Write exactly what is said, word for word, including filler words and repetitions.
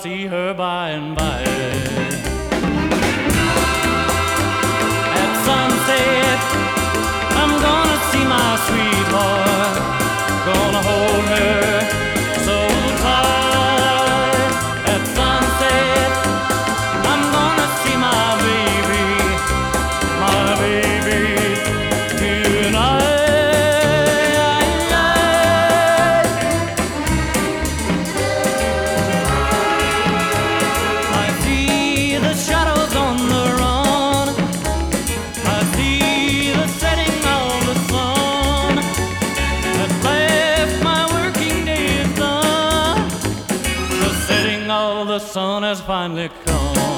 see her by and by. At sunset, I'm gonna see my sweetheart, gonna hold her so tight. At sunset, I'm gonna see my baby, my baby tonight. I see the shadows on the run, I see the setting of the sun. At last my working day is done, the setting of the sun has finally come.